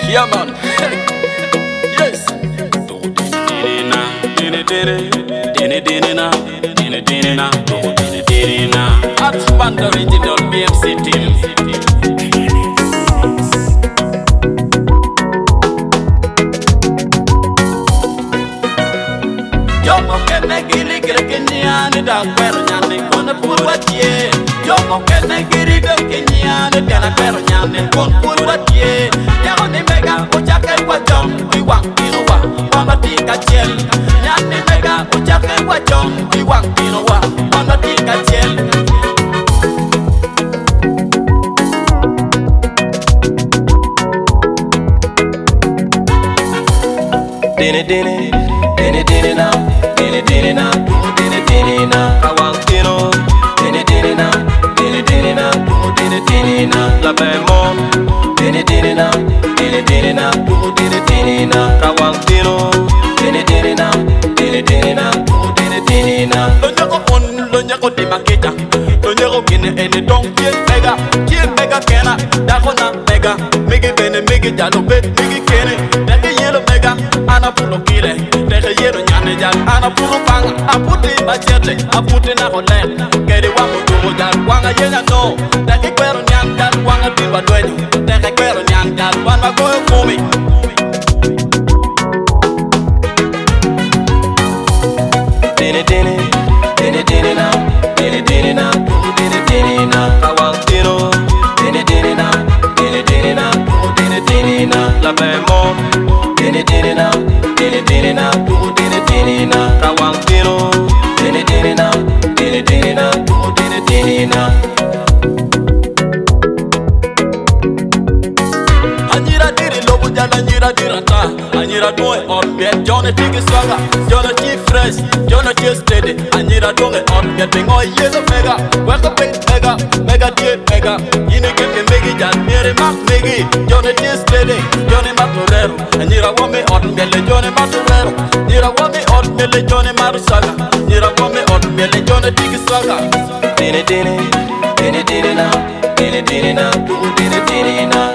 Yeah, man. Yes. Arts Band Original BMC team. Yomo kene giri kinyane da kwero nyane kon purwatie. Yomo kene giri kinyane da kwero nyane kon purwatie. Yago ni mega uchake kwa jom iwang kirowa mama tika chel. Nyane mega uchake kwa jom iwang kirowa mama tika chel. Dini dini dini dini na dini dini na dini dini na kawangtino dini dini na dini dini na dini dini na la bemol dini dini na dini dini na dini dini na kawangtino dini dini na dini dini na dini dini na lo nyako di makita lo nyako kine ene don kien mega kena dako na mega migi bene migi jalo be migi kene deke yelo mega ana pulo kile deke yelo nyane jal ana pulo pang aputi machete aputi na hole kede wamo tumo jal wanga yenya no deke kwero nyan jal wanga tiba duenyo deke kwero nyan jal wanga goyo kumi dini dini dini dini na dini dini na dini dini na kawangtino dini dini na dini dini na dini dini na la bemol dini dini na dini dini na dini dini na kawangtino dini dini na dini dini na dini dini na Anyira diri lobu jana anyira dirata anyira doe orbiet jone tigi swaga jone chi fresh jone chi steady anyira doe orbiet ngo yeso mega weka ping mega mega die mega yini keke megi jan mere mak megi jone chi steady jone maturero anyira wome orbiet jone maturero anyira wome orbiet jone marusaga anyira wome orbiet jone tigi swaga dini dini dini dini na dini dini na dini dini na